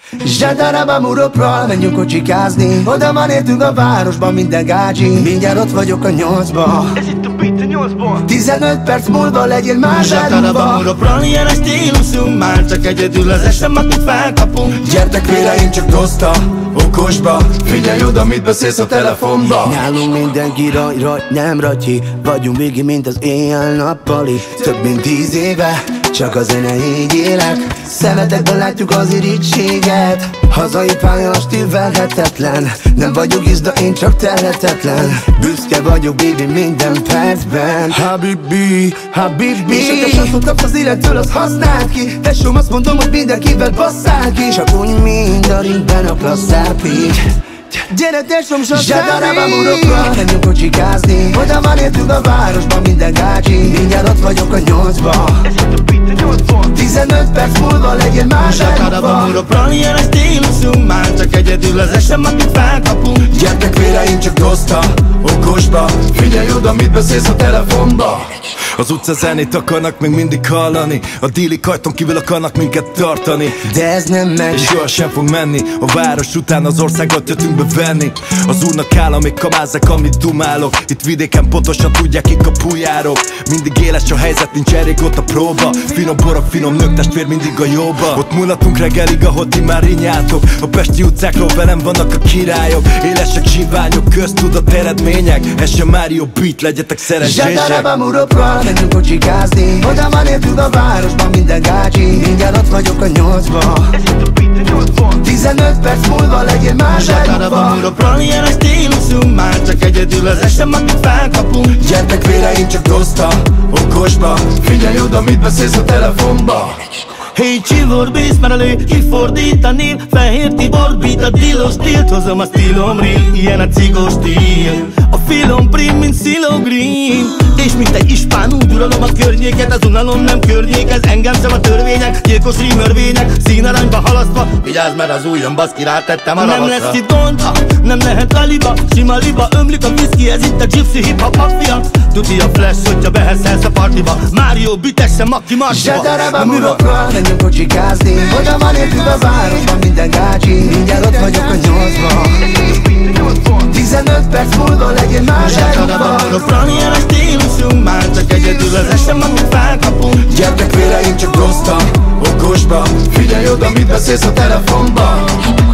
Zsadaraba muropral menjünk kocsikázni. Oda van értünk a városban minden gácsi. Mindjárt ott vagyok a 8-ba. Ez itt a beat a 8-ból. 15 perc múlva legyél már Zsadaraba muropral ilyen a stílusunk. Már csak egyedül az esem, akit felkapunk. Gyertek vére, én csak doszta, okosba. Figyelj oda, mit beszélsz a telefonba. Nálunk mindenki raj, nem ratyi. Vagyunk végig, mint az éjjel-nappali. Több mint 10 éve, csak a zene így élek. Szemetekben látjuk az irítséget. Hazai pálya, stíl verhetetlen. Nem vagyok izda, én csak telhetetlen. Büszke vagyok, baby, minden percben. Habibi, habibi. És hogyha sanszot kapsz az élettől, azt használd ki. Tesóm, azt mondom, hogy mindenkivel basszál ki. Csak úgy, mint a ringben a klasszárpi. Gyere tesóm, Zsadaraba muropra menjünk kocsikázni. Oda van értünk a városban minden gácsi. Mindjárt ott vagyok a 8-ba. Ez itt a beat a 8-ból. 15 perc múlva legyél már Zsadaraba muropra ilyen a stílusunk. Már csak egyedül az esem, akit felkapunk. Gyertek vére, én csak doszta, okosba. Figyelj oda, mit beszélsz a telefonba. Az utca zenét akarnak még mindig hallani. A dílik ajtón kívül akarnak minket tartani. De ez nem megy, és sohasem fog menni. A város után az országot jöttünk bevenni. Az úrnak állam, még kamázzák, amit dumálok. Itt vidéken pontosan tudják, kik a pujárok. Mindig éles a helyzet, nincs elég ott a próba. Finom borok, finom nők, testvér mindig a jóba. Ott mulatunk reggelig, ahol ti már rinyátok. A pesti utcákról velem vannak a királyok. Élesek, zsiványok, köztudat eredmények. Ez sem Mario Beat, legyetek szerencsések. Zsadaraba muropra menjünk kocsikázni. Oda van értünk a városban minden gácsi. Mindjárt ott vagyok a 8-ba. Ez itt a beat a 8-ból. 15 perc múlva legyél már Zsadaraba muropra ilyen a stílusunk. Már csak egyedül az esem, akit felkapunk. Gyertek vére, én csak doszta, okosba. Figyelj oda, mit beszélsz a telefonba. Hey csivor, bész már elő, kifordítani. Fehér Tibor, beat a tilos tilt. Hozom a stílom real, ilyen a cigos stíl. A filom prim, mint Silo Green. És mint egy ispán, úgy uralom a környéket. Az unalom nem környék, ez engem sem a törvények. Gyilkos rímörvények, színaranyba halasztva. Vigyázz, mert az ujjam baszki, rátettem a ravaszra. Nem lesz itt gond, nem lehet aliba. Sima liba, ömlik a whisky, ez itt a gypsy hip-hop mafia. Tuti a flash, hogyha behetsz a partiba. Mario Bitesse, Maki Marsiba. Zsadaraba muropra menjünk kocsikázni. Oda van értünk a városban minden gácsi. Mindjárt ott vagyok a 8-ba. 15 perc múlva legyél már Zsadaraba muropra ilyen a stílusunk. Már csak egyedül az esem, amit felkapunk. Gyertek vére, én csak doszta, okosba. Figyelj oda, mit beszélsz a telefonba.